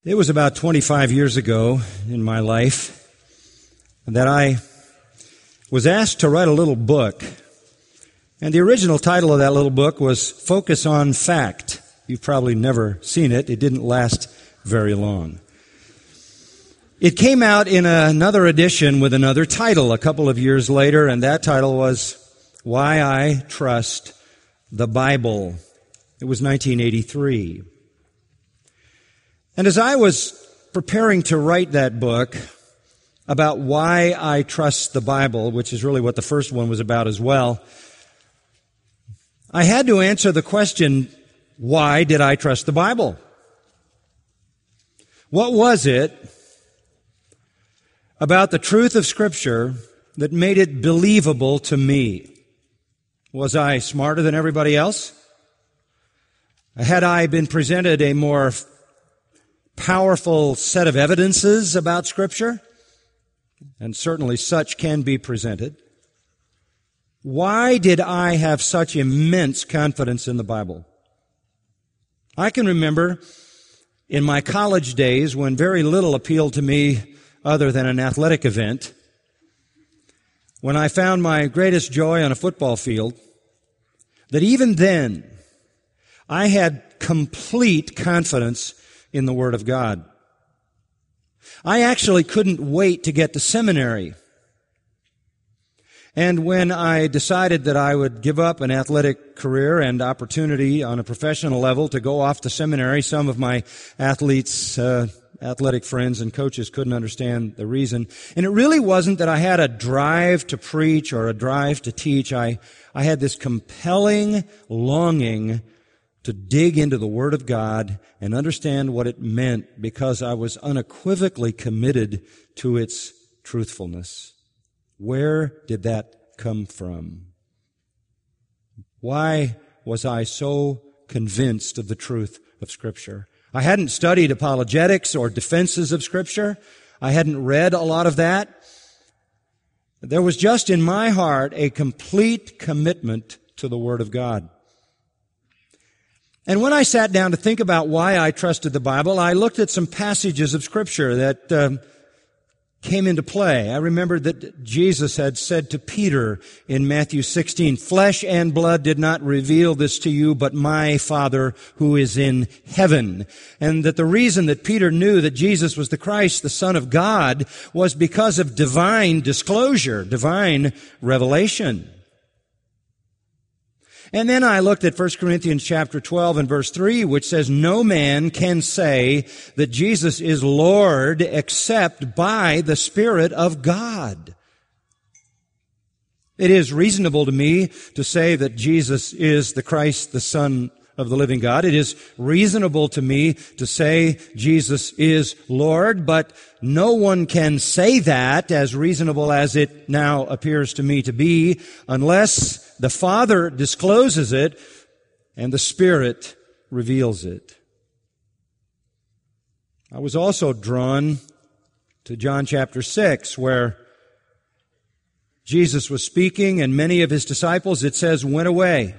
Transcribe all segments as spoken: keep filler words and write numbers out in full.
It was about twenty-five years ago in my life that I was asked to write a little book. And the original title of that little book was Focus on Fact. You've probably never seen it. It didn't last very long. It came out in another edition with another title a couple of years later, and that title was Why I Trust the Bible. It was nineteen eighty-three. And as I was preparing to write that book about why I trust the Bible, which is really what the first one was about as well, I had to answer the question, why did I trust the Bible? What was it about the truth of Scripture that made it believable to me? Was I smarter than everybody else? Had I been presented a more powerful set of evidences about Scripture? And certainly such can be presented. Why did I have such immense confidence in the Bible? I can remember in my college days when very little appealed to me other than an athletic event, when I found my greatest joy on a football field, that even then I had complete confidence in the Word of God. I actually couldn't wait to get to seminary. And when I decided that I would give up an athletic career and opportunity on a professional level to go off to seminary, some of my athletes, uh, athletic friends and coaches couldn't understand the reason. And it really wasn't that I had a drive to preach or a drive to teach. I, I had this compelling longing to dig into the Word of God and understand what it meant because I was unequivocally committed to its truthfulness. Where did that come from? Why was I so convinced of the truth of Scripture? I hadn't studied apologetics or defenses of Scripture. I hadn't read a lot of that. There was just in my heart a complete commitment to the Word of God. And when I sat down to think about why I trusted the Bible, I looked at some passages of Scripture that uh, came into play. I remembered that Jesus had said to Peter in Matthew sixteen, "Flesh and blood did not reveal this to you, but my Father who is in heaven." And that the reason that Peter knew that Jesus was the Christ, the Son of God, was because of divine disclosure, divine revelation. And then I looked at First Corinthians chapter twelve and verse three, which says, "No man can say that Jesus is Lord except by the Spirit of God." It is reasonable to me to say that Jesus is the Christ, the Son of the living God. It is reasonable to me to say Jesus is Lord, but no one can say that, as reasonable as it now appears to me to be, unless the Father discloses it and the Spirit reveals it. I was also drawn to John chapter six, where Jesus was speaking and many of his disciples, it says, went away.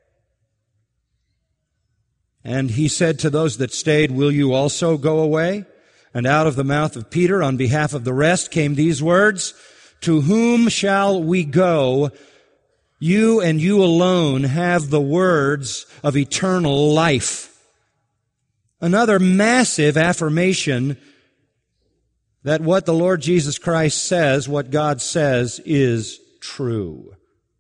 And he said to those that stayed, "Will you also go away?" And out of the mouth of Peter, on behalf of the rest, came these words, "To whom shall we go? You and you alone have the words of eternal life." Another massive affirmation that what the Lord Jesus Christ says, what God says, is true.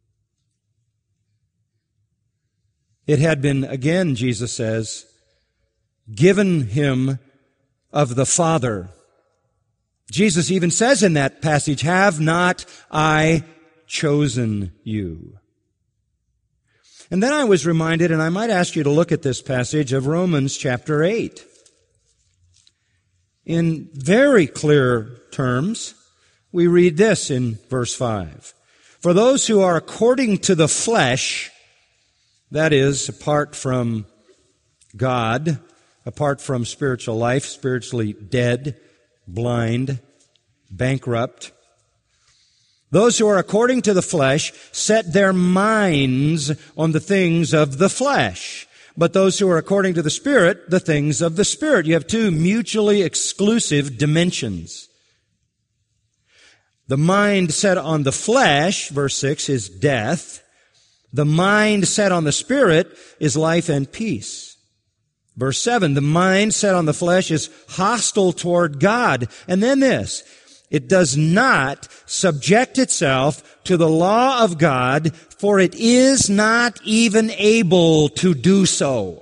It had been, again, Jesus says, given him of the Father. Jesus even says in that passage, "Have not I chosen you?" And then I was reminded, and I might ask you to look at this passage of Romans chapter eight. In very clear terms, we read this in verse five. "For those who are according to the flesh," that is, apart from God, apart from spiritual life, spiritually dead, blind, bankrupt. "Those who are according to the flesh set their minds on the things of the flesh. but those who are according to the Spirit, the things of the Spirit. You have two mutually exclusive dimensions. The mind set on the flesh, verse six, is death. The mind set on the Spirit is life and peace. Verse seven, the mind set on the flesh is hostile toward God. And then this, it does not subject itself to the law of God, for it is not even able to do so.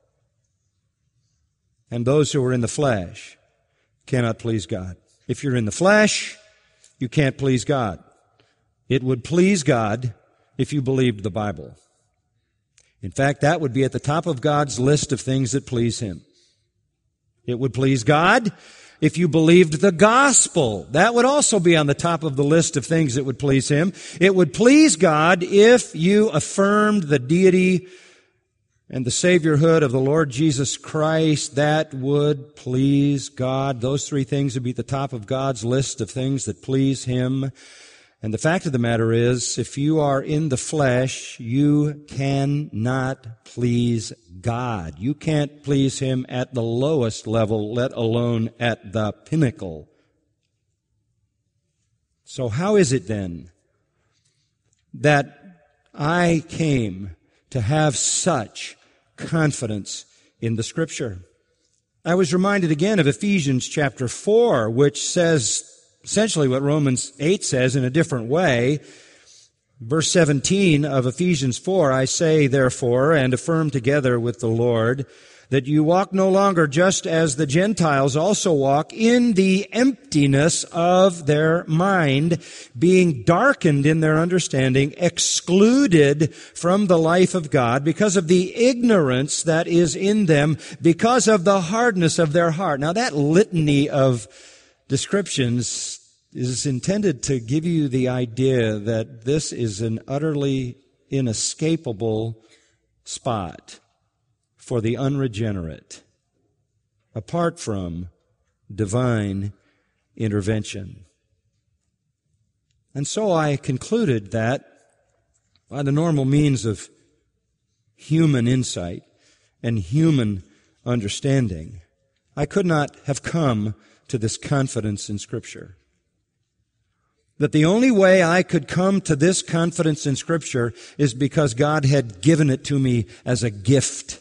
And those who are in the flesh cannot please God. If you're in the flesh, you can't please God. It would please God if you believed the Bible. In fact, that would be at the top of God's list of things that please Him. It would please God if you believed the gospel. That would also be on the top of the list of things that would please Him. It would please God if you affirmed the deity and the saviorhood of the Lord Jesus Christ. That would please God. Those three things would be at the top of God's list of things that please Him. And the fact of the matter is, if you are in the flesh, you cannot please God. You can't please Him at the lowest level, let alone at the pinnacle. So how is it then that I came to have such confidence in the Scripture? I was reminded again of Ephesians chapter four, which says essentially what Romans eight says in a different way. Verse seventeen of Ephesians four, I say, therefore, and affirm together with the Lord, that you walk no longer just as the Gentiles also walk, in the emptiness of their mind, being darkened in their understanding, excluded from the life of God because of the ignorance that is in them, because of the hardness of their heart. Now that litany of descriptions is intended to give you the idea that this is an utterly inescapable spot for the unregenerate, apart from divine intervention. And so I concluded that by the normal means of human insight and human understanding, I could not have come to this confidence in Scripture. That the only way I could come to this confidence in Scripture is because God had given it to me as a gift.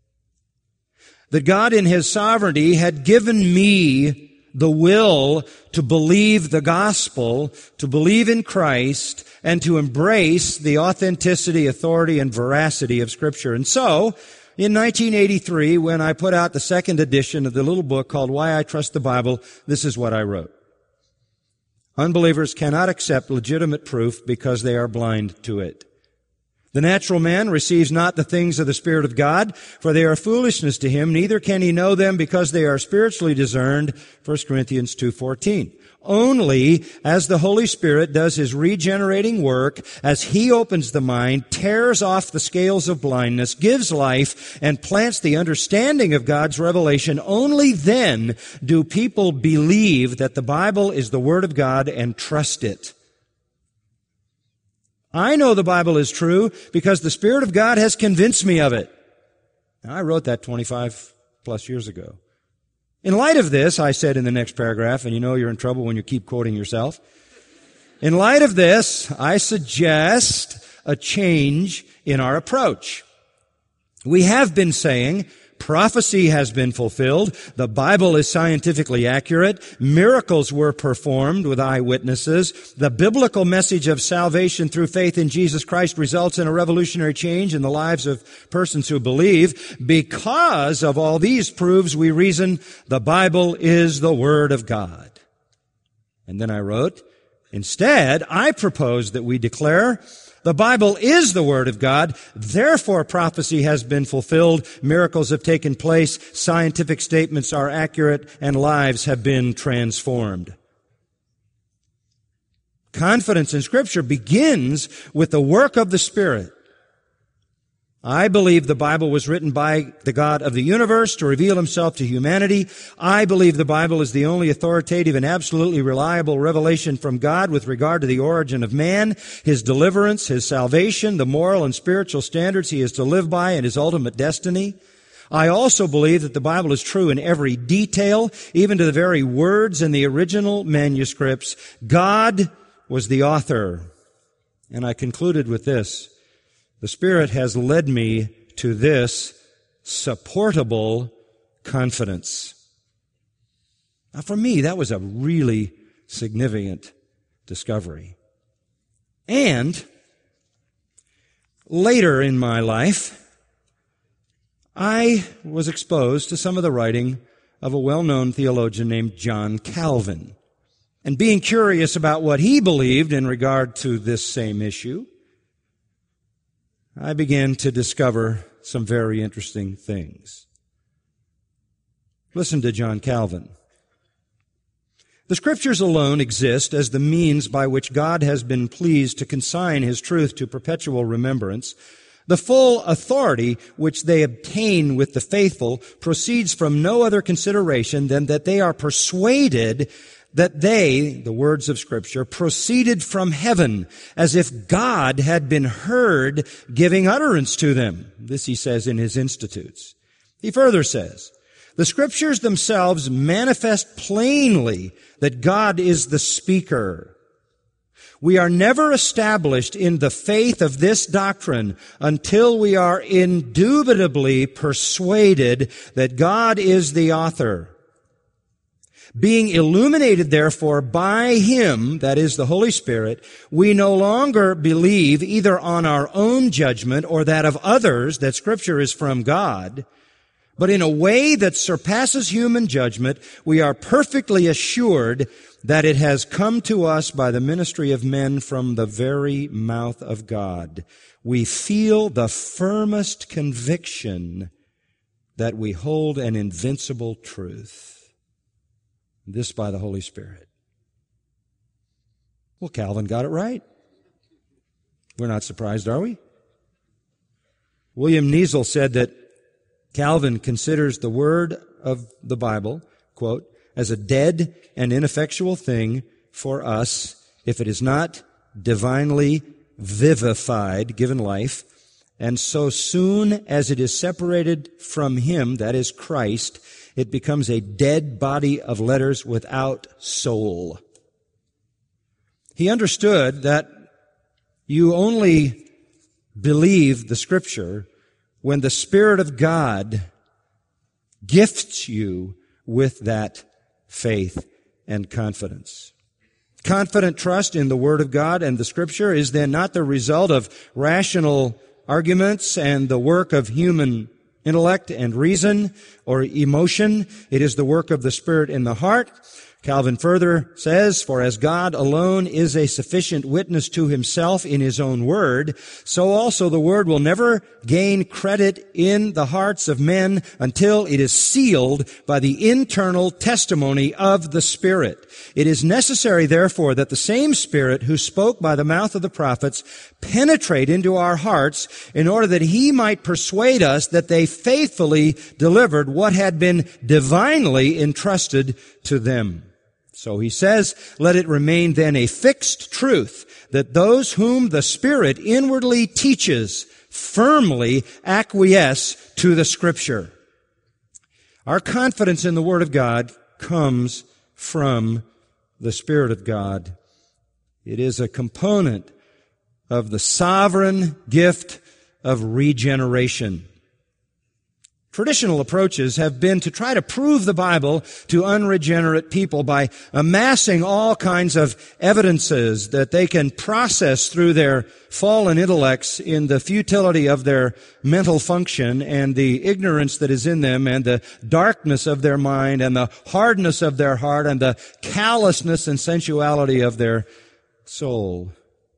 That God in His sovereignty had given me the will to believe the gospel, to believe in Christ, and to embrace the authenticity, authority, and veracity of Scripture. And so, in nineteen eighty-three, when I put out the second edition of the little book called Why I Trust the Bible, this is what I wrote. Unbelievers cannot accept legitimate proof because they are blind to it. The natural man receives not the things of the Spirit of God, for they are foolishness to him, neither can he know them because they are spiritually discerned, First Corinthians two fourteen. Only as the Holy Spirit does His regenerating work, as He opens the mind, tears off the scales of blindness, gives life, and plants the understanding of God's revelation, only then do people believe that the Bible is the Word of God and trust it. I know the Bible is true because the Spirit of God has convinced me of it. Now, I wrote that twenty-five plus years ago. In light of this, I said in the next paragraph, and you know you're in trouble when you keep quoting yourself. In light of this, I suggest a change in our approach. We have been saying prophecy has been fulfilled, the Bible is scientifically accurate, miracles were performed with eyewitnesses, the biblical message of salvation through faith in Jesus Christ results in a revolutionary change in the lives of persons who believe. Because of all these proofs, we reason the Bible is the Word of God. And then I wrote, instead, I propose that we declare the Bible is the Word of God, therefore prophecy has been fulfilled, miracles have taken place, scientific statements are accurate, and lives have been transformed. Confidence in Scripture begins with the work of the Spirit. I believe the Bible was written by the God of the universe to reveal himself to humanity. I believe the Bible is the only authoritative and absolutely reliable revelation from God with regard to the origin of man, his deliverance, his salvation, the moral and spiritual standards he is to live by, and his ultimate destiny. I also believe that the Bible is true in every detail, even to the very words in the original manuscripts. God was the author. And I concluded with this. The Spirit has led me to this supportable confidence. Now, for me, that was a really significant discovery. And later in my life, I was exposed to some of the writing of a well-known theologian named John Calvin. And being curious about what he believed in regard to this same issue, I began to discover some very interesting things. Listen to John Calvin. The Scriptures alone exist as the means by which God has been pleased to consign His truth to perpetual remembrance. The full authority which they obtain with the faithful proceeds from no other consideration than that they are persuaded that they, the words of Scripture, proceeded from heaven, as if God had been heard giving utterance to them. This he says in his Institutes. He further says, the Scriptures themselves manifest plainly that God is the speaker. We are never established in the faith of this doctrine until we are indubitably persuaded that God is the author. Being illuminated, therefore, by Him, that is the Holy Spirit, we no longer believe either on our own judgment or that of others that Scripture is from God, but in a way that surpasses human judgment, we are perfectly assured that it has come to us by the ministry of men from the very mouth of God. We feel the firmest conviction that we hold an invincible truth. This by the Holy Spirit. Well, Calvin got it right. We're not surprised, are we? William Niesel said that Calvin considers the word of the Bible, quote, as a dead and ineffectual thing for us if it is not divinely vivified, given life, and so soon as it is separated from Him, that is Christ, it becomes a dead body of letters without soul. He understood that you only believe the Scripture when the Spirit of God gifts you with that faith and confidence. Confident trust in the Word of God and the Scripture is then not the result of rational arguments and the work of human intellect and reason or emotion. It is the work of the Spirit in the heart. Calvin further says, for as God alone is a sufficient witness to Himself in His own Word, so also the Word will never gain credit in the hearts of men until it is sealed by the internal testimony of the Spirit. It is necessary, therefore, that the same Spirit who spoke by the mouth of the prophets penetrate into our hearts in order that He might persuade us that they faithfully delivered what had been divinely entrusted to them. So he says, let it remain then a fixed truth that those whom the Spirit inwardly teaches firmly acquiesce to the Scripture. Our confidence in the Word of God comes from the Spirit of God. It is a component of the sovereign gift of regeneration. Traditional approaches have been to try to prove the Bible to unregenerate people by amassing all kinds of evidences that they can process through their fallen intellects in the futility of their mental function and the ignorance that is in them and the darkness of their mind and the hardness of their heart and the callousness and sensuality of their soul.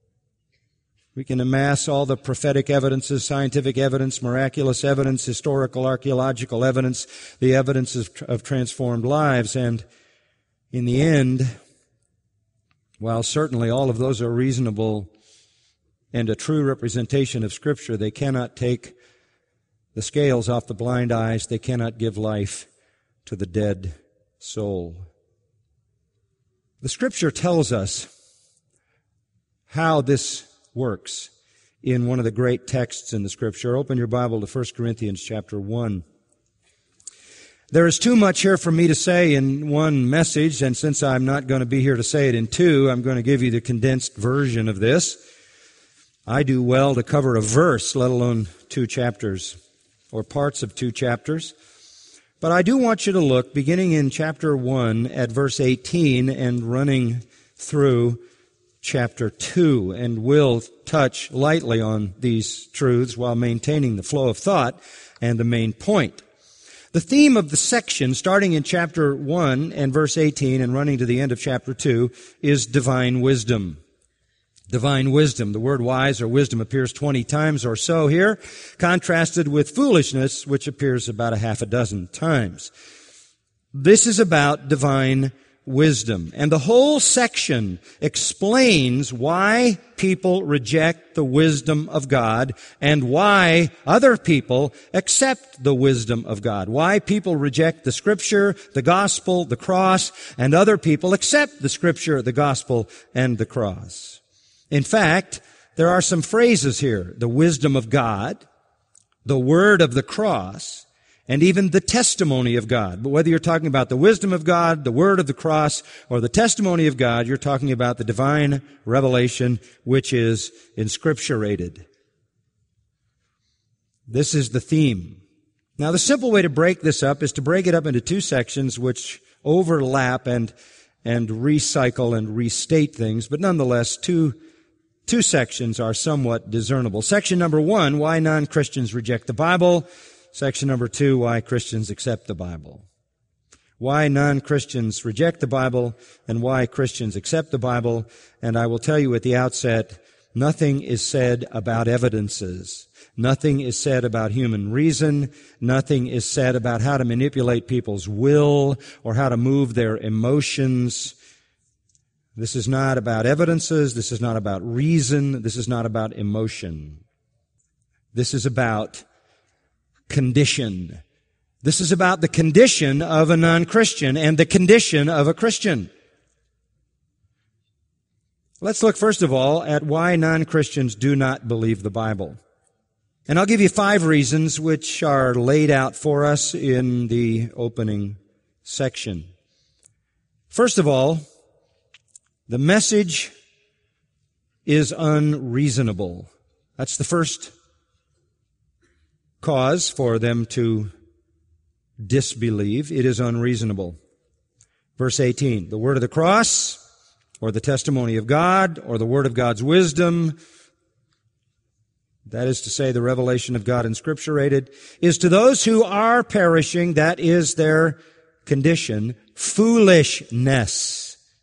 We can amass all the prophetic evidences, scientific evidence, miraculous evidence, historical, archaeological evidence, the evidence of, of transformed lives. And in the end, while certainly all of those are reasonable and a true representation of Scripture, they cannot take the scales off the blind eyes. They cannot give life to the dead soul. The Scripture tells us how this works in one of the great texts in the Scripture. Open your Bible to First Corinthians chapter one. There is too much here for me to say in one message, and since I'm not going to be here to say it in two, I'm going to give you the condensed version of this. I do well to cover a verse, let alone two chapters, or parts of two chapters. But I do want you to look, beginning in chapter one at verse eighteen and running through chapter two, and we'll touch lightly on these truths while maintaining the flow of thought and the main point. The theme of the section, starting in chapter one and verse eighteen and running to the end of chapter two, is divine wisdom. Divine wisdom. The word wise or wisdom appears twenty times or so here, contrasted with foolishness, which appears about a half a dozen times. This is about divine wisdom. And the whole section explains why people reject the wisdom of God and why other people accept the wisdom of God. Why people reject the Scripture, the gospel, the cross, and other people accept the Scripture, the gospel, and the cross. In fact, there are some phrases here: the wisdom of God, the word of the cross, and even the testimony of God. But whether you're talking about the wisdom of God, the word of the cross, or the testimony of God, you're talking about the divine revelation which is inscripturated. This is the theme. Now, the simple way to break this up is to break it up into two sections which overlap and and recycle and restate things, but nonetheless, two Two sections are somewhat discernible. Section number one, why non-Christians reject the Bible. Section number two, why Christians accept the Bible. Why non-Christians reject the Bible and why Christians accept the Bible. And I will tell you at the outset, nothing is said about evidences. Nothing is said about human reason. Nothing is said about how to manipulate people's will or how to move their emotions. This is not about evidences. This is not about reason. This is not about emotion. This is about condition. This is about the condition of a non-Christian and the condition of a Christian. Let's look first of all at why non-Christians do not believe the Bible. And I'll give you five reasons which are laid out for us in the opening section. First of all, the message is unreasonable. That's the first cause for them to disbelieve. It is unreasonable. Verse eighteen, the word of the cross, or the testimony of God, or the word of God's wisdom, that is to say, the revelation of God inscripturated, is to those who are perishing, that is their condition, foolishness.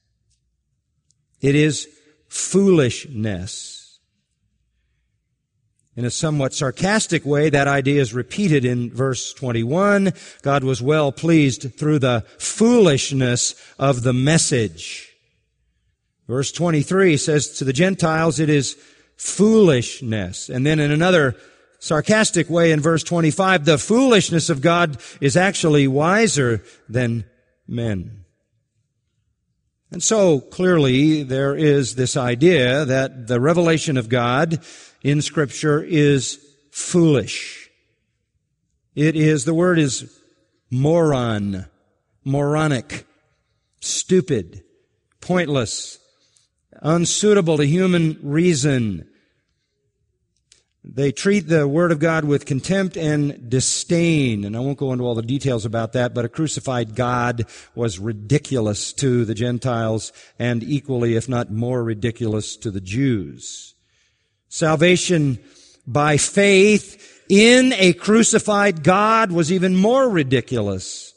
It is foolishness. In a somewhat sarcastic way, that idea is repeated in verse twenty-one. God was well pleased through the foolishness of the message. Verse twenty-three says, to the Gentiles it is foolishness. And then in another sarcastic way in verse twenty-five, the foolishness of God is actually wiser than men. And so, clearly, there is this idea that the revelation of God in Scripture is foolish. It is, the word is moron, moronic, stupid, pointless, unsuitable to human reason. They treat the Word of God with contempt and disdain. And I won't go into all the details about that, but a crucified God was ridiculous to the Gentiles and equally, if not more ridiculous, to the Jews. Salvation by faith in a crucified God was even more ridiculous.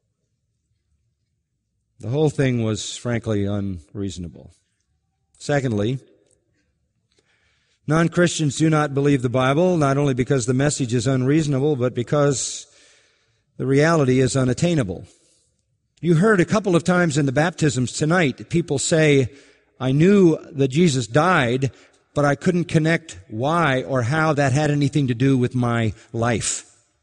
The whole thing was, frankly, unreasonable. Secondly, non-Christians do not believe the Bible, not only because the message is unreasonable, but because the reality is unattainable. You heard a couple of times in the baptisms tonight, people say, I knew that Jesus died, but I couldn't connect why or how that had anything to do with my life.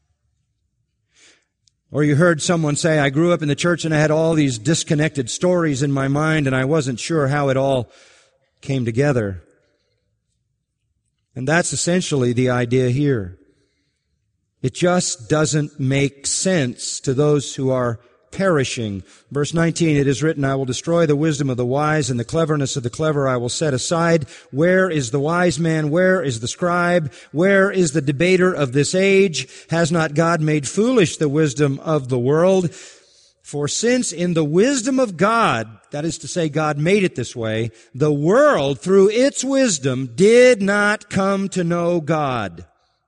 Or you heard someone say, I grew up in the church and I had all these disconnected stories in my mind and I wasn't sure how it all came together. And that's essentially the idea here. It just doesn't make sense to those who are perishing. Verse nineteen, it is written, I will destroy the wisdom of the wise, and the cleverness of the clever I will set aside. Where is the wise man? Where is the scribe? Where is the debater of this age? Has not God made foolish the wisdom of the world? For since in the wisdom of God, that is to say, God made it this way, the world through its wisdom did not come to know God.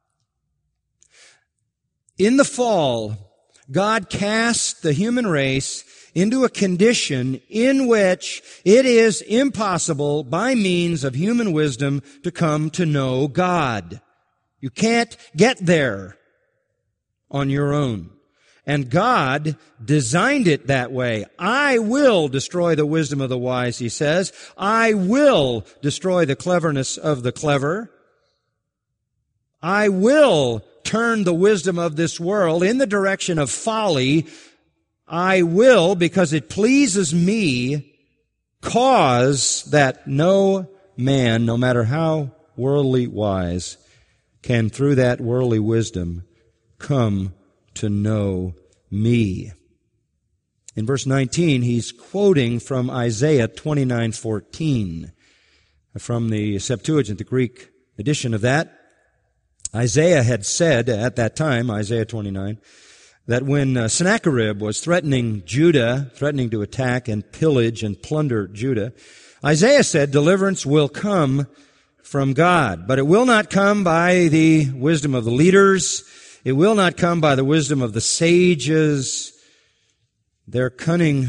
In the fall, God cast the human race into a condition in which it is impossible by means of human wisdom to come to know God. You can't get there on your own. And God designed it that way. I will destroy the wisdom of the wise, he says. I will destroy the cleverness of the clever. I will turn the wisdom of this world in the direction of folly. I will, because it pleases me, cause that no man, no matter how worldly wise, can through that worldly wisdom come to know me. In verse nineteen, he's quoting from Isaiah twenty-nine fourteen, from the Septuagint, the Greek edition of that. Isaiah had said at that time, Isaiah twenty-nine, that when uh, Sennacherib was threatening Judah, threatening to attack and pillage and plunder Judah, Isaiah said, deliverance will come from God, but it will not come by the wisdom of the leaders. It will not come by the wisdom of the sages. Their cunning,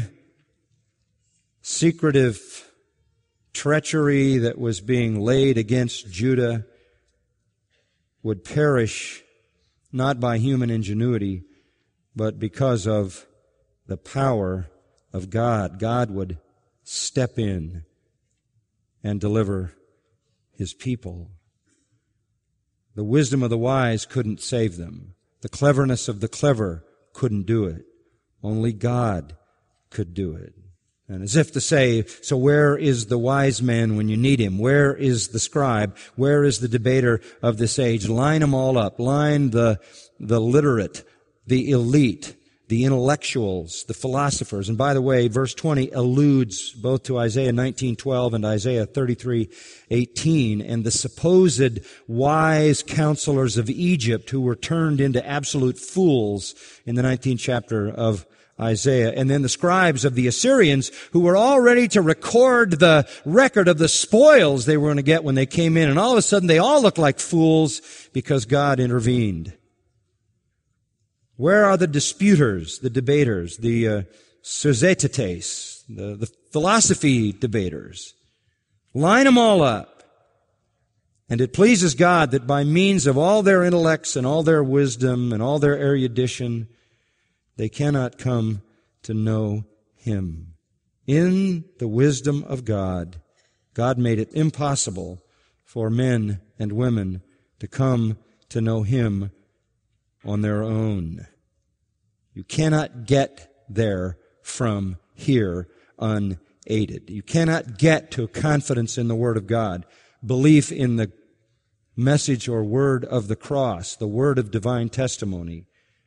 secretive treachery that was being laid against Judah would perish not by human ingenuity, but because of the power of God. God would step in and deliver his people. The wisdom of the wise couldn't save them. The cleverness of the clever couldn't do it. Only God could do it. And as if to say, so where is the wise man when you need him? Where is the scribe? Where is the debater of this age? Line them all up. Line the, the literate, the elite, the intellectuals, the philosophers. And by the way, verse twenty alludes both to Isaiah nineteen twelve and Isaiah thirty-three eighteen and the supposed wise counselors of Egypt who were turned into absolute fools in the nineteenth chapter of Isaiah, and then the scribes of the Assyrians who were all ready to record the record of the spoils they were going to get when they came in, and all of a sudden they all look like fools because God intervened. Where are the disputers, the debaters, the uh, Sozetites, the, the philosophy debaters? Line them all up. And it pleases God that by means of all their intellects and all their wisdom and all their erudition, they cannot come to know him. In the wisdom of God, God made it impossible for men and women to come to know him on their own. You cannot get there from here unaided. You cannot get to confidence in the Word of God, belief in the message or word of the cross, the word of divine testimony.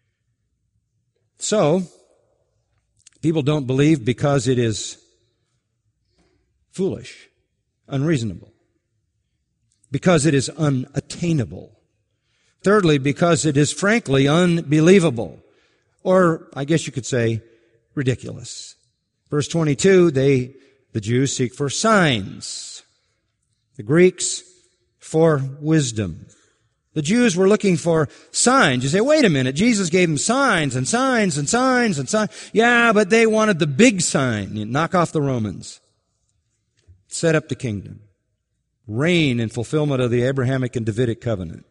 So, people don't believe because it is foolish, unreasonable, because it is unattainable. Thirdly, because it is frankly unbelievable, or I guess you could say ridiculous. Verse twenty-two, they, the Jews, seek for signs. The Greeks for wisdom. The Jews were looking for signs. You say, wait a minute, Jesus gave them signs and signs and signs and signs. Yeah, but they wanted the big sign. You knock off the Romans. Set up the kingdom. Reign in fulfillment of the Abrahamic and Davidic covenant.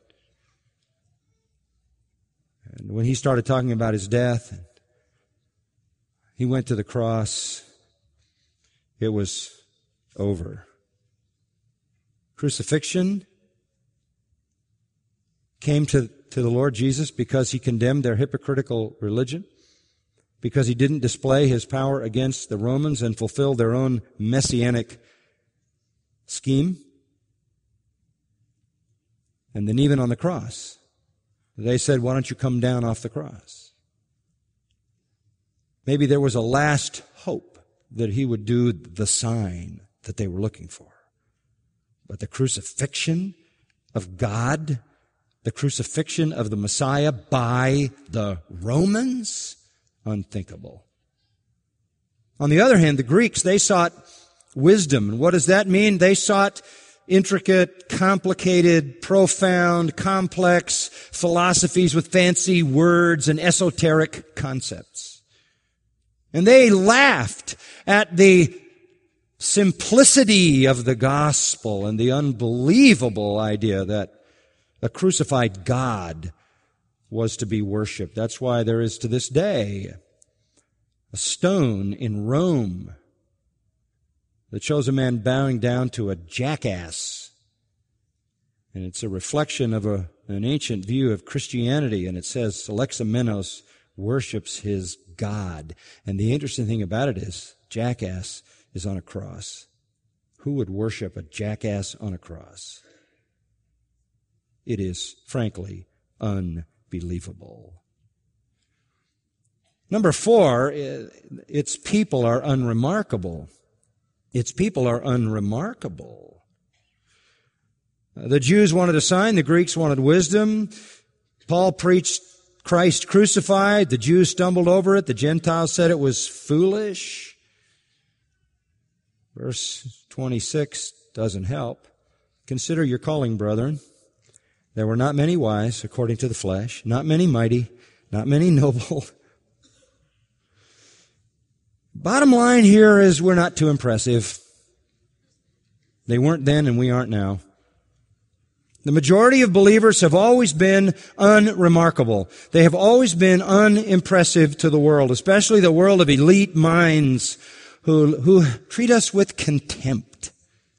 And when he started talking about his death, he went to the cross, it was over. Crucifixion came to, to the Lord Jesus because he condemned their hypocritical religion. because he didn't display his power against the Romans and fulfill their own messianic scheme. And then even on the cross, they said, why don't you come down off the cross? Maybe there was a last hope that he would do the sign that they were looking for. But the crucifixion of God, the crucifixion of the Messiah by the Romans, unthinkable. On the other hand, the Greeks, they sought wisdom. And what does that mean? They sought intricate, complicated, profound, complex philosophies with fancy words and esoteric concepts. And they laughed at the simplicity of the gospel and the unbelievable idea that a crucified God was to be worshipped. That's why there is to this day a stone in Rome that shows a man bowing down to a jackass. And it's a reflection of a, an ancient view of Christianity, and it says Alexamenos worships his God. And the interesting thing about it is, jackass is on a cross. Who would worship a jackass on a cross? It is, frankly, unbelievable. Number four, its people are unremarkable. Its people are unremarkable. The Jews wanted a sign, the Greeks wanted wisdom. Paul preached Christ crucified, the Jews stumbled over it, the Gentiles said it was foolish. Verse twenty-six doesn't help. Consider your calling, brethren. There were not many wise, according to the flesh, not many mighty, not many noble. Bottom line here is we're not too impressive. They weren't then and we aren't now. The majority of believers have always been unremarkable. They have always been unimpressive to the world, especially the world of elite minds who, who treat us with contempt.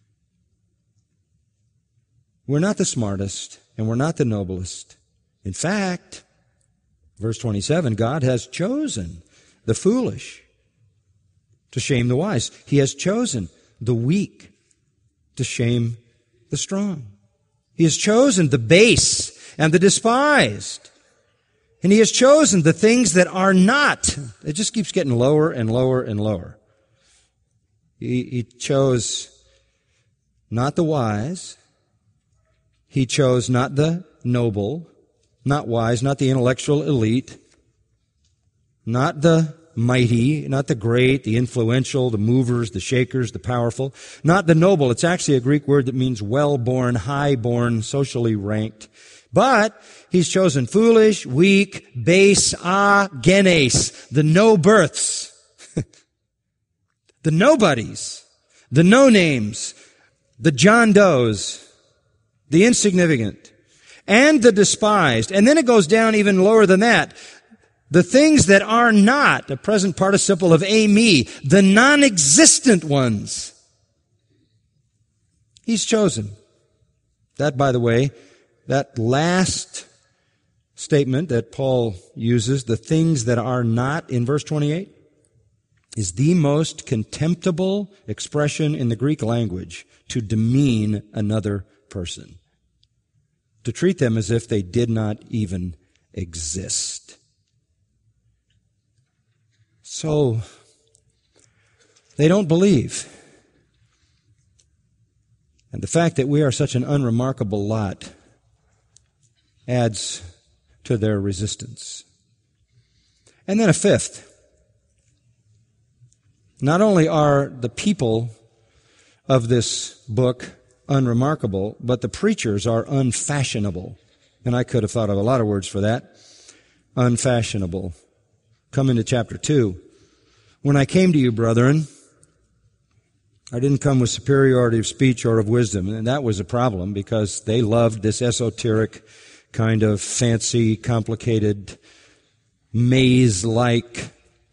We're not the smartest and we're not the noblest. In fact, verse twenty-seven, God has chosen the foolish to shame the wise. He has chosen the weak to shame the strong. He has chosen the base and the despised. And he has chosen the things that are not. It just keeps getting lower and lower and lower. He, he chose not the wise. He chose not the noble, not wise, not the intellectual elite, not the mighty, not the great, the influential, the movers, the shakers, the powerful, not the noble. It's actually a Greek word that means well-born, high-born, socially ranked. But he's chosen foolish, weak, base, agenes, the no-births, the nobodies, the no-names, the John Does, the insignificant, and the despised. And then it goes down even lower than that. The things that are not, the present participle of ami, the non-existent ones. He's chosen. That, by the way, that last statement that Paul uses, the things that are not, in verse twenty-eight, is the most contemptible expression in the Greek language to demean another person. To treat them as if they did not even exist. So, they don't believe. And the fact that we are such an unremarkable lot adds to their resistance. And then a fifth. Not only are the people of this book unremarkable, but the preachers are unfashionable. And I could have thought of a lot of words for that. Unfashionable. Come into chapter two. When I came to you, brethren, I didn't come with superiority of speech or of wisdom. And that was a problem because they loved this esoteric kind of fancy, complicated, maze-like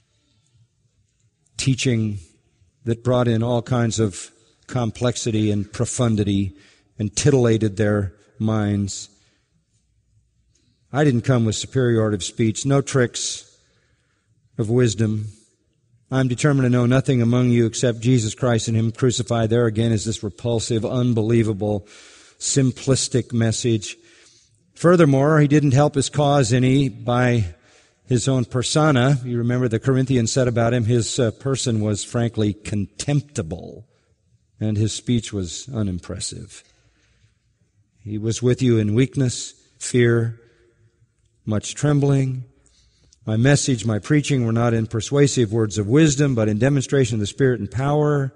teaching that brought in all kinds of complexity and profundity and titillated their minds. I didn't come with superiority of speech, no tricks, of wisdom. I'm determined to know nothing among you except Jesus Christ and Him crucified. There again is this repulsive, unbelievable, simplistic message. Furthermore, he didn't help his cause any by his own persona. You remember the Corinthians said about him, his uh, person was frankly contemptible, and his speech was unimpressive. He was with you in weakness, fear, much trembling. My message, my preaching were not in persuasive words of wisdom, but in demonstration of the Spirit and power.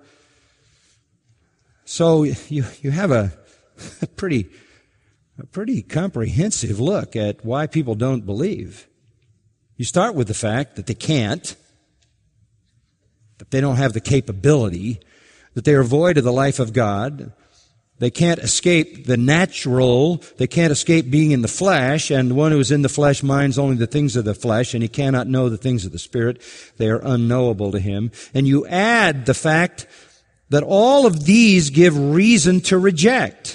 So you you have a, a pretty a pretty comprehensive look at why people don't believe. You start with the fact that they can't, that they don't have the capability, that they are void of the life of God. They can't escape the natural. They can't escape being in the flesh, and one who is in the flesh minds only the things of the flesh, and he cannot know the things of the Spirit. They are unknowable to him. And you add the fact that all of these give reason to reject.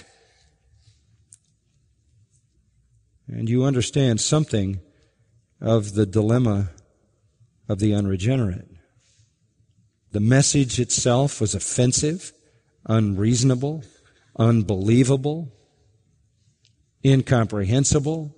And you understand something of the dilemma of the unregenerate. The message itself was offensive, unreasonable, unbelievable, incomprehensible.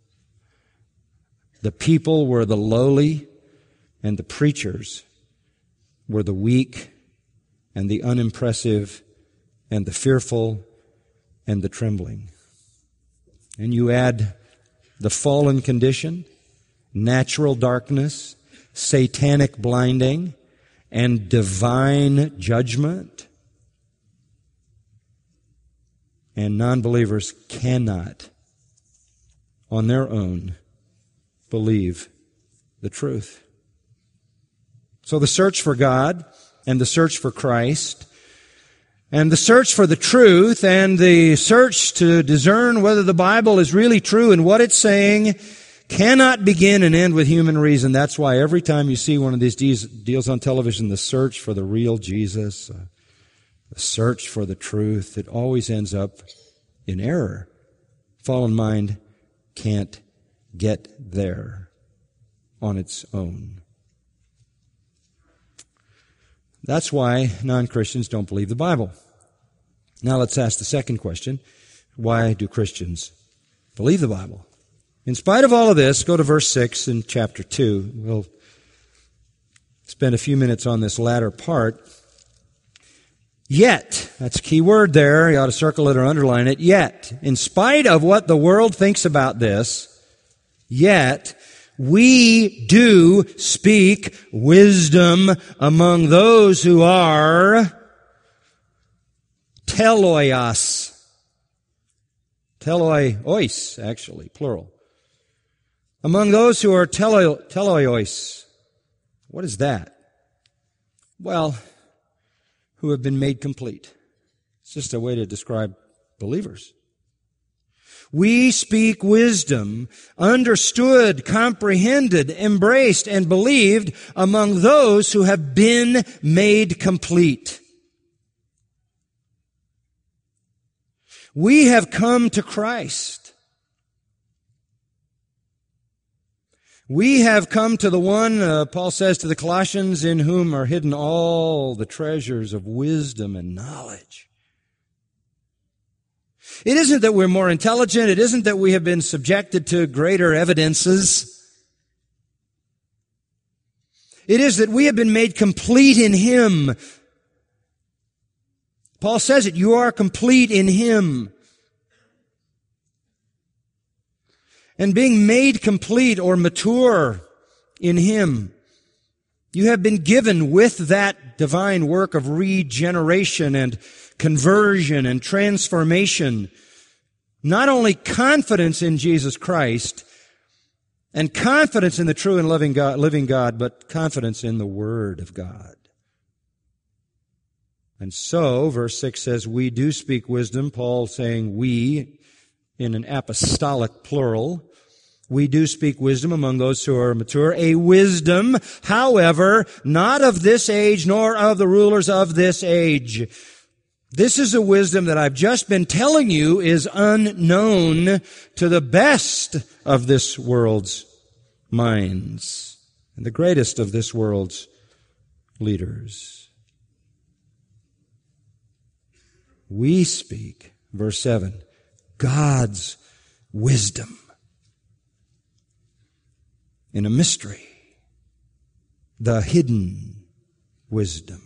The people were the lowly, and the preachers were the weak, and the unimpressive, and the fearful, and the trembling. And you add the fallen condition, natural darkness, satanic blinding, and divine judgment. And non-believers cannot, on their own, believe the truth. So the search for God and the search for Christ and the search for the truth and the search to discern whether the Bible is really true and what it's saying cannot begin and end with human reason. That's why every time you see one of these deals on television, the search for the real Jesus, uh, the search for the truth, it always ends up in error. Fallen mind can't get there on its own. That's why non-Christians don't believe the Bible. Now let's ask the second question. Why do Christians believe the Bible? In spite of all of this, go to verse six in chapter two. We'll spend a few minutes on this latter part. Yet, that's a key word there. You ought to circle it or underline it. Yet, in spite of what the world thinks about this, yet we do speak wisdom among those who are teloios. Teloios, actually, plural. Among those who are telo, teloios. What is that? Well, who have been made complete. It's just a way to describe believers. We speak wisdom, understood, comprehended, embraced, and believed among those who have been made complete. We have come to Christ. We have come to the one, uh, Paul says to the Colossians, in whom are hidden all the treasures of wisdom and knowledge. It isn't that we're more intelligent. It isn't that we have been subjected to greater evidences. It is that we have been made complete in Him. Paul says it, you are complete in Him. And being made complete or mature in Him, you have been given with that divine work of regeneration and conversion and transformation, not only confidence in Jesus Christ and confidence in the true and living God, living God, but confidence in the Word of God. And so, verse six says, we do speak wisdom, Paul saying we, in an apostolic plural. We do speak wisdom among those who are mature, a wisdom, however, not of this age, nor of the rulers of this age. This is a wisdom that I've just been telling you is unknown to the best of this world's minds. and the greatest of this world's leaders. We speak, verse seven, God's wisdom in a mystery, the hidden wisdom.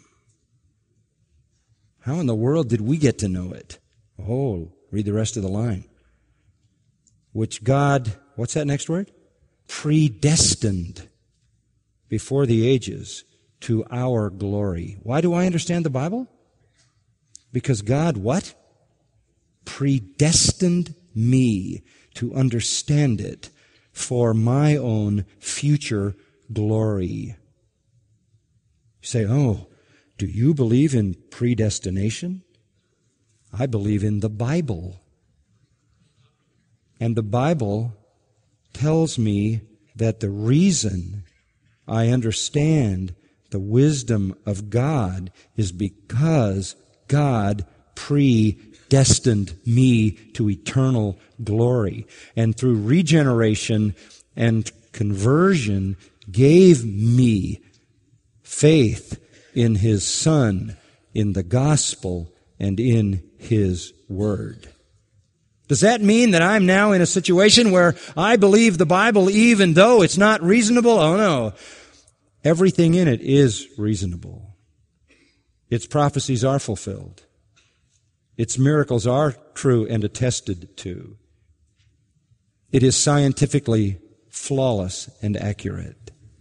How in the world did we get to know it? Oh, read the rest of the line. Which God, what's that next word? Predestined before the ages to our glory. Why do I understand the Bible? Because God, what? Predestined me to understand it for my own future glory. You say, oh, do you believe in predestination? I believe in the Bible. And the Bible tells me that the reason I understand the wisdom of God is because God predestined me to eternal glory. And through regeneration and conversion gave me faith in His Son, in the gospel, and in His Word. Does that mean that I'm now in a situation where I believe the Bible even though it's not reasonable? Oh no. Everything in it is reasonable. Its prophecies are fulfilled. Its miracles are true and attested to. It is scientifically flawless and accurate.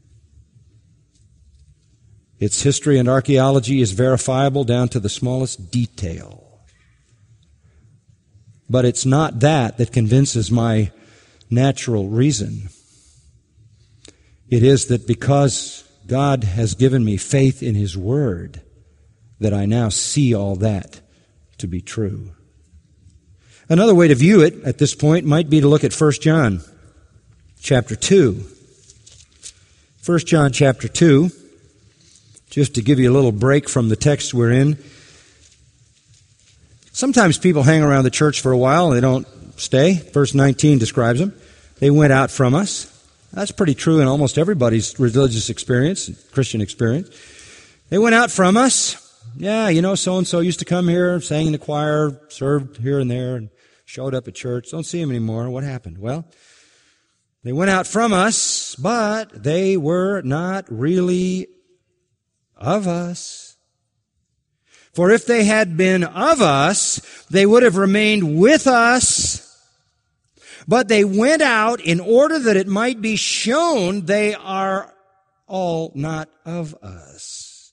Its history and archaeology is verifiable down to the smallest detail. But it's not that that convinces my natural reason. It is that because God has given me faith in His Word, that I now see all that to be true. Another way to view it at this point might be to look at First John chapter two. First John chapter two, just to give you a little break from the text we're in. Sometimes people hang around the church for a while and they don't stay. Verse nineteen describes them. They went out from us. That's pretty true in almost everybody's religious experience, Christian experience. They went out from us. Yeah, you know, so-and-so used to come here, sang in the choir, served here and there, and showed up at church. Don't see him anymore. What happened? Well, they went out from us, but they were not really of us. For if they had been of us, they would have remained with us. But they went out in order that it might be shown they are all not of us.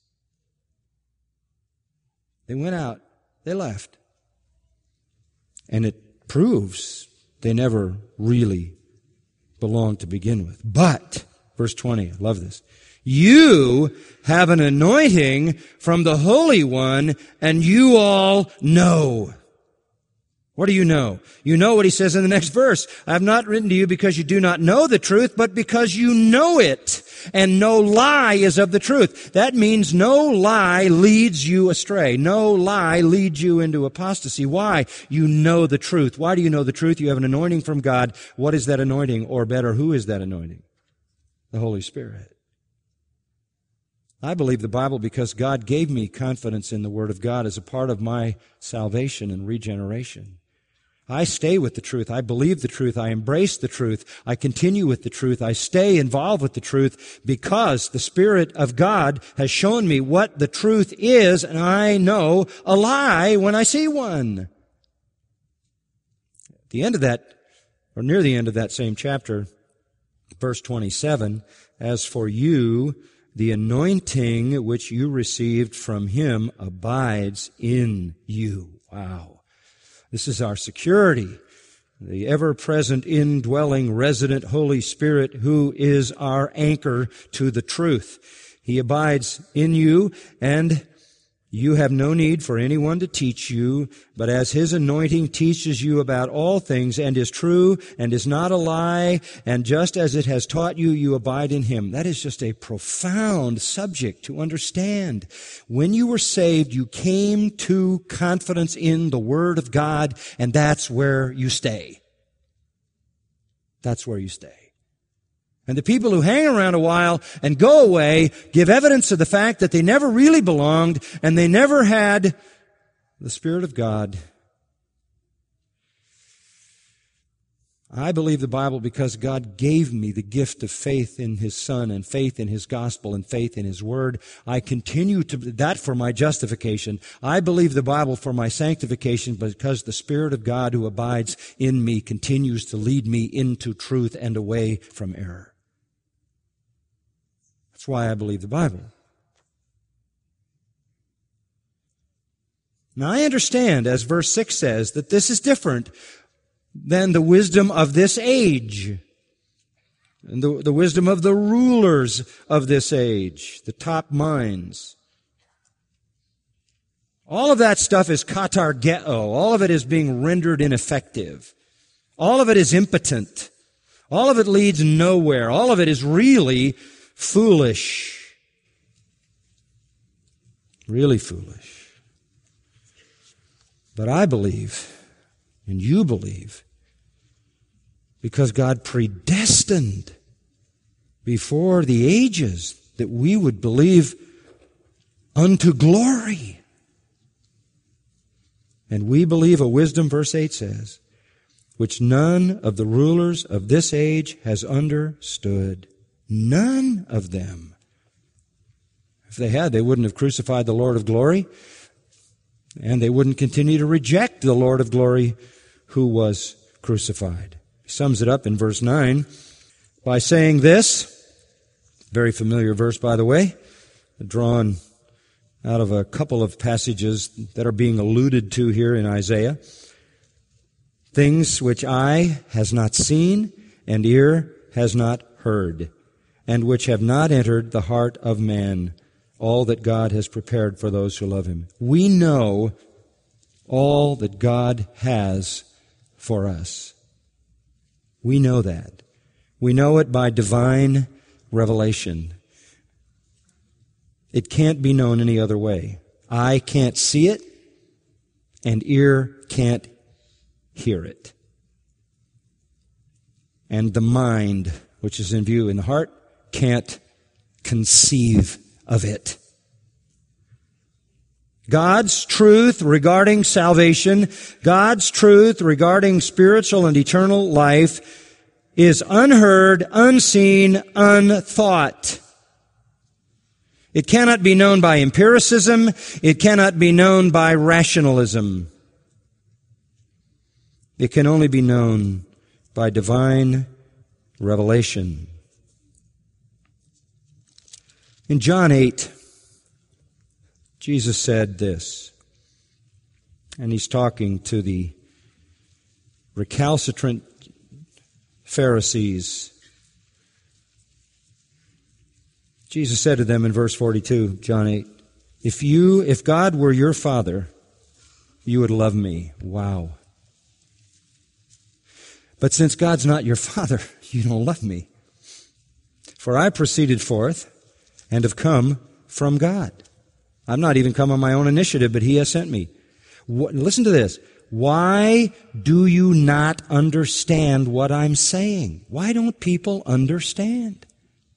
They went out. They left. And it proves they never really belonged to begin with. But, verse twenty, I love this. You have an anointing from the Holy One, and you all know. What do you know? You know what he says in the next verse. I have not written to you because you do not know the truth, but because you know it, and no lie is of the truth. That means no lie leads you astray. No lie leads you into apostasy. Why? You know the truth. Why do you know the truth? You have an anointing from God. What is that anointing? Or better, who is that anointing? The Holy Spirit. I believe the Bible because God gave me confidence in the Word of God as a part of my salvation and regeneration. I stay with the truth. I believe the truth. I embrace the truth. I continue with the truth. I stay involved with the truth because the Spirit of God has shown me what the truth is, and I know a lie when I see one. At the end of that, or near the end of that same chapter, verse twenty-seven, as for you, the anointing which you received from Him abides in you. Wow. This is our security. The ever-present, indwelling, resident Holy Spirit who is our anchor to the truth. He abides in you, and you have no need for anyone to teach you, but as His anointing teaches you about all things and is true and is not a lie, and just as it has taught you, you abide in Him. That is just a profound subject to understand. When you were saved, you came to confidence in the Word of God, and that's where you stay. That's where you stay. And the people who hang around a while and go away give evidence of the fact that they never really belonged and they never had the Spirit of God. I believe the Bible because God gave me the gift of faith in His Son and faith in His gospel and faith in His Word. I continue to, that for my justification. I believe the Bible for my sanctification because the Spirit of God who abides in me continues to lead me into truth and away from error. That's why I believe the Bible. Now I understand, as verse six says, that this is different than the wisdom of this age, and the, the wisdom of the rulers of this age, the top minds. All of that stuff is katargeo. All of it is being rendered ineffective. All of it is impotent. All of it leads nowhere. All of it is really foolish. Really foolish. But I believe, and you believe, because God predestined before the ages that we would believe unto glory. And we believe a wisdom, verse eight says, which none of the rulers of this age has understood. None of them. If they had, they wouldn't have crucified the Lord of glory, and they wouldn't continue to reject the Lord of glory who was crucified. He sums it up in verse nine by saying this, very familiar verse, by the way, drawn out of a couple of passages that are being alluded to here in Isaiah. Things which eye has not seen and ear has not heard, and which have not entered the heart of man, all that God has prepared for those who love Him. We know all that God has for us. We know that. We know it by divine revelation. It can't be known any other way. Eye can't see it, and ear can't hear it. And the mind, which is in view in the heart, can't conceive of it. God's truth regarding salvation, God's truth regarding spiritual and eternal life is unheard, unseen, unthought. It cannot be known by empiricism. It cannot be known by rationalism. It can only be known by divine revelation. In John eight, Jesus said this, and He's talking to the recalcitrant Pharisees. Jesus said to them in verse forty-two, John eight, If you, if God were your Father, you would love me. Wow. But since God's not your Father, you don't love me. For I proceeded forth and have come from God. I've not even come on my own initiative, but He has sent me. What, listen to this. Why do you not understand what I'm saying? Why don't people understand?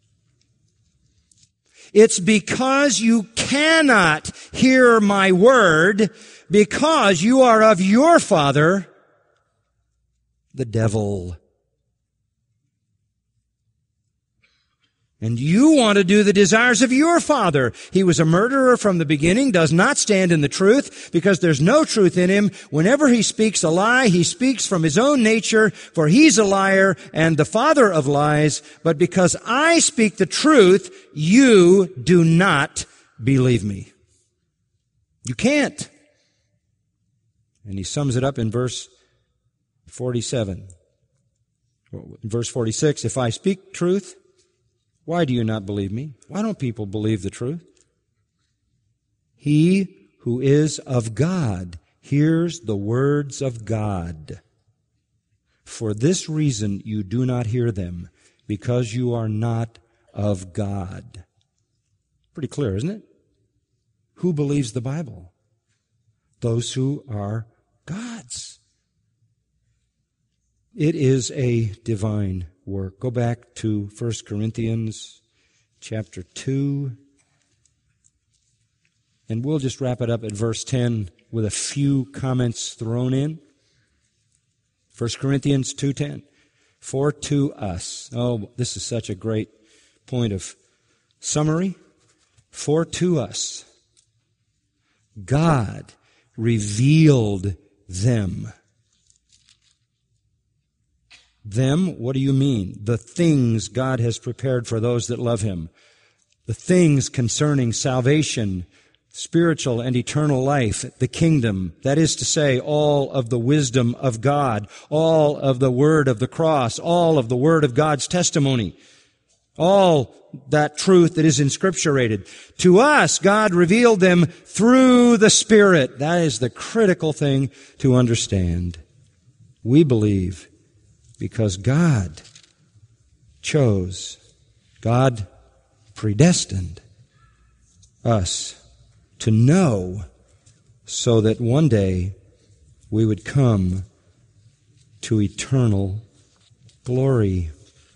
It's because you cannot hear my word because you are of your father, the devil. And you want to do the desires of your father. He was a murderer from the beginning, does not stand in the truth, because there's no truth in him. Whenever he speaks a lie, he speaks from his own nature, for he's a liar and the father of lies. But because I speak the truth, you do not believe me. You can't. And he sums it up in verse forty-seven. In verse forty-six, if I speak truth, why do you not believe me? Why don't people believe the truth? He who is of God hears the words of God. For this reason you do not hear them, because you are not of God. Pretty clear, isn't it? Who believes the Bible? Those who are God's. It is a divine work. Go back to First Corinthians chapter two, and we'll just wrap it up at verse ten with a few comments thrown in. First Corinthians two ten. For to us, oh, this is such a great point of summary. For to us, God revealed them. Them, what do you mean? The things God has prepared for those that love Him. The things concerning salvation, spiritual and eternal life, the kingdom, that is to say, all of the wisdom of God, all of the word of the cross, all of the word of God's testimony, all that truth that is inscripturated. To us, God revealed them through the Spirit. That is the critical thing to understand. We believe because God chose, God predestined us to know so that one day we would come to eternal glory.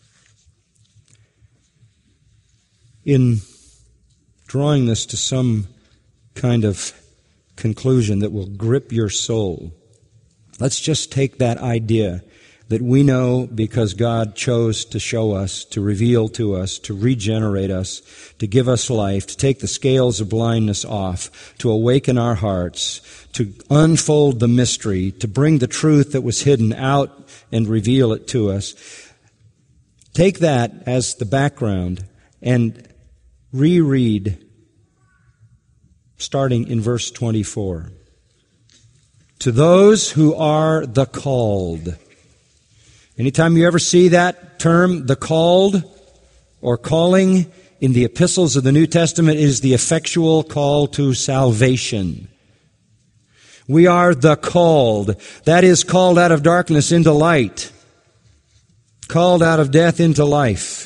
In drawing this to some kind of conclusion that will grip your soul, let's just take that idea that we know because God chose to show us, to reveal to us, to regenerate us, to give us life, to take the scales of blindness off, to awaken our hearts, to unfold the mystery, to bring the truth that was hidden out and reveal it to us. Take that as the background and reread starting in verse twenty-four. To those who are the called. Anytime you ever see that term, the called or calling, in the epistles of the New Testament, it is the effectual call to salvation. We are the called. That is, called out of darkness into light. Called out of death into life.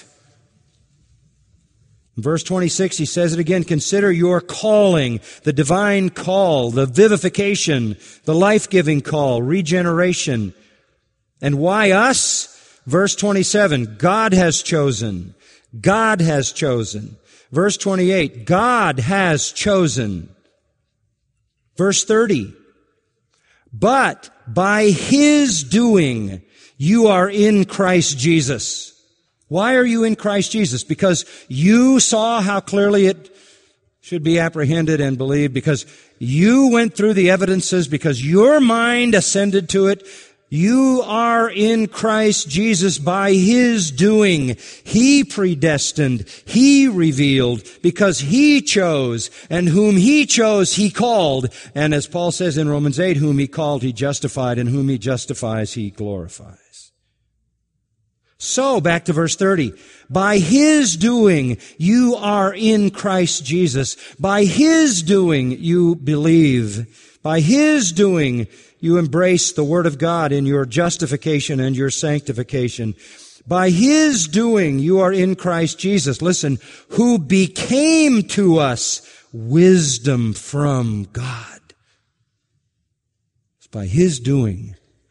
In verse twenty-six, he says it again, consider your calling, the divine call, the vivification, the life-giving call, regeneration. And why us? Verse twenty-seven, God has chosen. God has chosen. Verse twenty-eight, God has chosen. Verse thirty, but by His doing you are in Christ Jesus. Why are you in Christ Jesus? Because you saw how clearly it should be apprehended and believed, because you went through the evidences, because your mind ascended to it. You are in Christ Jesus by His doing. He predestined. He revealed because He chose, and whom He chose, He called. And as Paul says in Romans eight, whom He called, He justified, and whom He justifies, He glorifies. So, back to verse thirty. By His doing, you are in Christ Jesus. By His doing, you believe. By His doing, you embrace the Word of God in your justification and your sanctification. By His doing, you are in Christ Jesus. Listen, who became to us wisdom from God. It's by His doing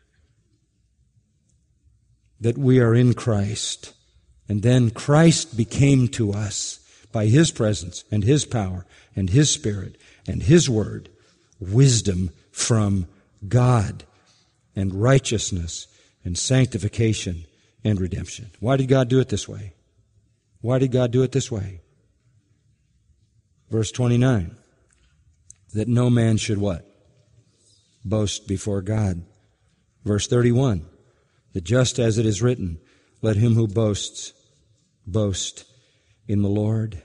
that we are in Christ. And then Christ became to us by His presence and His power and His Spirit and His Word, wisdom from God, and righteousness and sanctification and redemption. Why did God do it this way? Why did God do it this way? Verse twenty-nine, that no man should what? Boast before God. Verse thirty-one, that just as it is written, let him who boasts, boast in the Lord.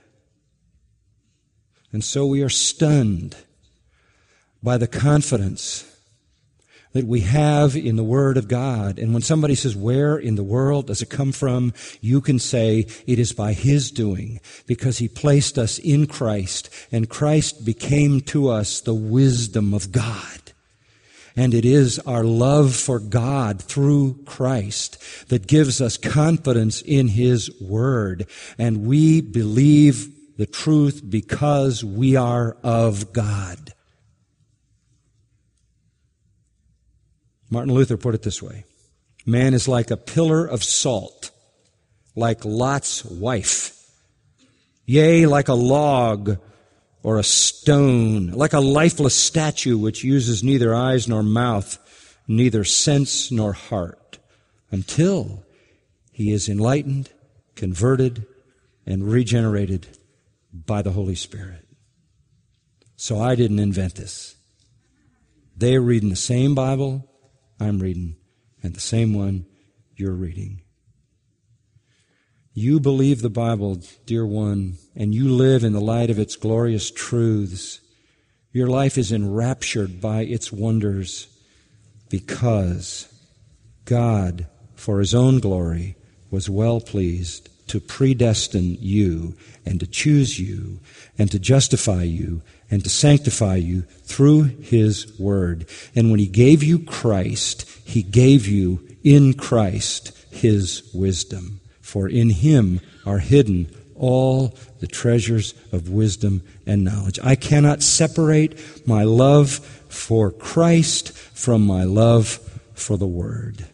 And so we are stunned by the confidence that we have in the Word of God. And when somebody says, where in the world does it come from? You can say, it is by His doing, because He placed us in Christ, and Christ became to us the wisdom of God. And it is our love for God through Christ that gives us confidence in His Word. And we believe the truth because we are of God. Martin Luther put it this way. Man is like a pillar of salt, like Lot's wife. Yea, like a log or a stone, like a lifeless statue which uses neither eyes nor mouth, neither sense nor heart, until he is enlightened, converted, and regenerated by the Holy Spirit. So I didn't invent this. They're reading the same Bible I'm reading, and the same one you're reading. You believe the Bible, dear one, and you live in the light of its glorious truths. Your life is enraptured by its wonders because God, for His own glory, was well pleased to predestine you and to choose you and to justify you and to sanctify you through His Word. And when He gave you Christ, He gave you in Christ His wisdom. For in Him are hidden all the treasures of wisdom and knowledge. I cannot separate my love for Christ from my love for the Word.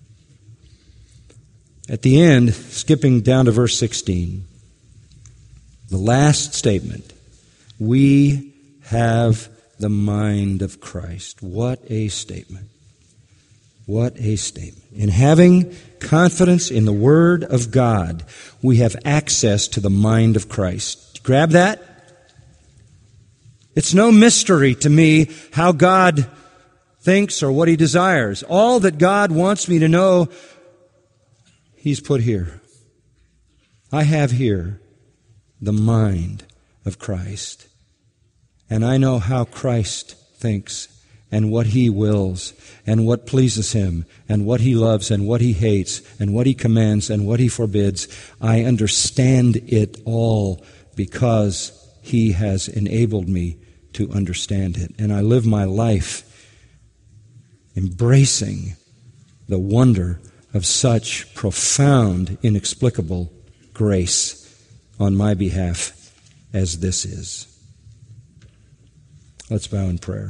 At the end, skipping down to verse sixteen, the last statement, we have the mind of Christ. What a statement. What a statement. In having confidence in the Word of God, we have access to the mind of Christ. Grab that? It's no mystery to me how God thinks or what He desires. All that God wants me to know, He's put here. I have here the mind of Christ. And I know how Christ thinks and what He wills and what pleases Him and what He loves and what He hates and what He commands and what He forbids. I understand it all because He has enabled me to understand it. And I live my life embracing the wonder of such profound, inexplicable grace on my behalf as this is. Let's bow in prayer.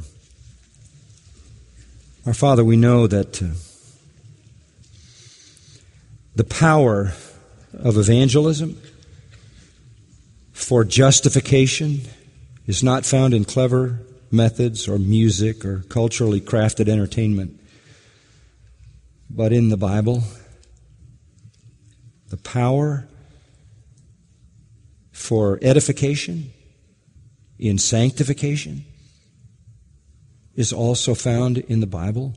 Our Father, we know that uh, the power of evangelism for justification is not found in clever methods or music or culturally crafted entertainment, but in the Bible. The power for edification in sanctification is also found in the Bible.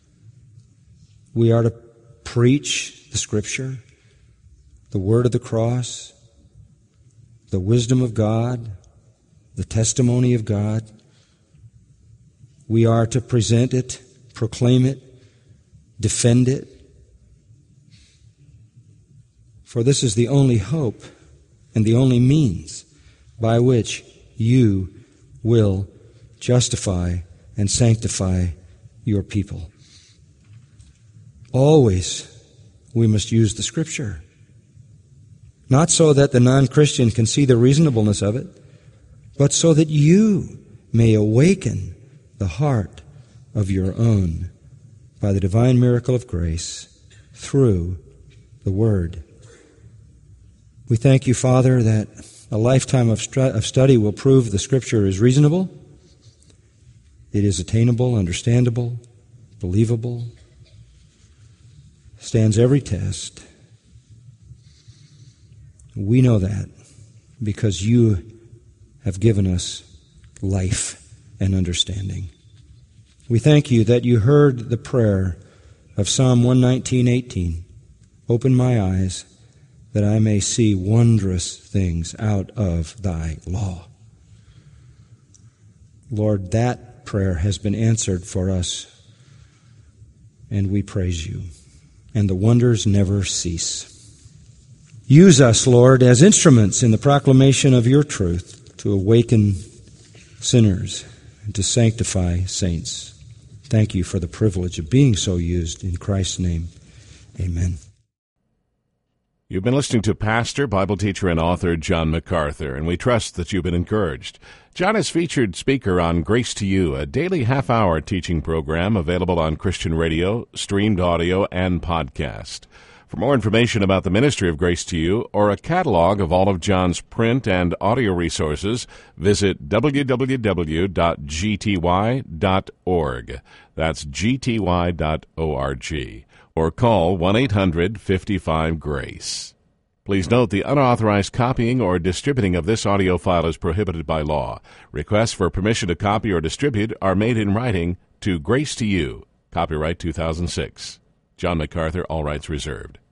We are to preach the Scripture, the word of the cross, the wisdom of God, the testimony of God. We are to present it, proclaim it, defend it. For this is the only hope and the only means by which you will justify and sanctify your people. Always we must use the Scripture. Not so that the non-Christian can see the reasonableness of it, but so that you may awaken the heart of your own by the divine miracle of grace through the Word. We thank you, Father, that a lifetime of, stu- of study will prove the Scripture is reasonable, it is attainable, understandable, believable, stands every test. We know that because you have given us life and understanding. We thank you that you heard the prayer of Psalm one nineteen, eighteen. Open my eyes that I may see wondrous things out of thy law. Lord, that prayer has been answered for us, and we praise you. And the wonders never cease. Use us, Lord, as instruments in the proclamation of your truth to awaken sinners and to sanctify saints. Thank you for the privilege of being so used. In Christ's name, amen. You've been listening to pastor, Bible teacher, and author John MacArthur, and we trust that you've been encouraged. John is featured speaker on Grace to You, a daily half-hour teaching program available on Christian radio, streamed audio, and podcast. For more information about the ministry of Grace to You or a catalog of all of John's print and audio resources, visit w w w dot g t y dot org. That's g t y dot org. Or call one eight hundred fifty-five GRACE. Please note the unauthorized copying or distributing of this audio file is prohibited by law. Requests for permission to copy or distribute are made in writing to Grace to You. Copyright two thousand six. John MacArthur, all rights reserved.